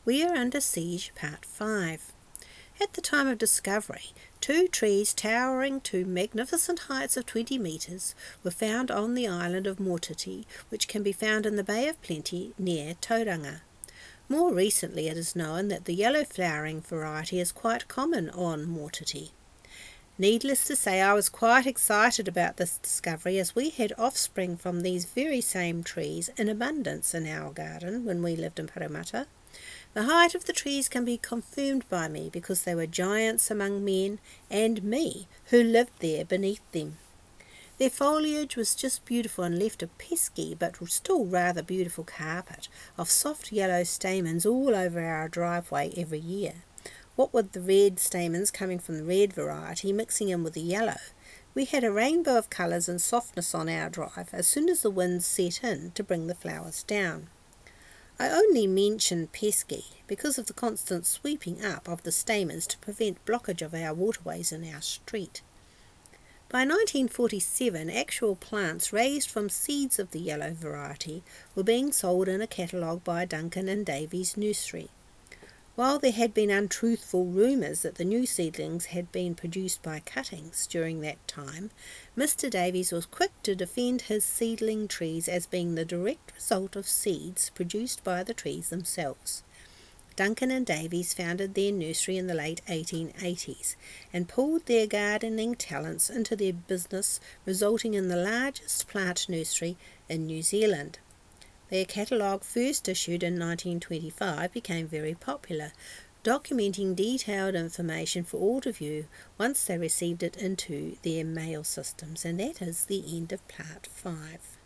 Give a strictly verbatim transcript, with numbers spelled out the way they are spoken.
We Are Under Siege, Part five. At the time of discovery, two trees towering to magnificent heights of twenty metres were found on the island of Motiti, which can be found in the Bay of Plenty near Tauranga. More recently it is known that the yellow flowering variety is quite common on Motiti. Needless to say, I was quite excited about this discovery, as we had offspring from these very same trees in abundance in our garden when we lived in Parramatta. The height of the trees can be confirmed by me, because they were giants among men and me, who lived there beneath them. Their foliage was just beautiful and left a pesky but still rather beautiful carpet of soft yellow stamens all over our driveway every year. What with the red stamens coming from the red variety mixing in with the yellow, we had a rainbow of colours and softness on our drive as soon as the winds set in to bring the flowers down. I only mention pesky because of the constant sweeping up of the stamens to prevent blockage of our waterways in our street. By nineteen forty-seven, actual plants raised from seeds of the yellow variety were being sold in a catalogue by Duncan and Davies Nursery. While there had been untruthful rumours that the new seedlings had been produced by cuttings during that time, Mister Davies was quick to defend his seedling trees as being the direct result of seeds produced by the trees themselves. Duncan and Davies founded their nursery in the late eighteen eighties and pulled their gardening talents into their business, resulting in the largest plant nursery in New Zealand. Their catalogue, first issued in nineteen twenty-five, became very popular, documenting detailed information for all to view once they received it into their mail systems. And that is the end of Part five.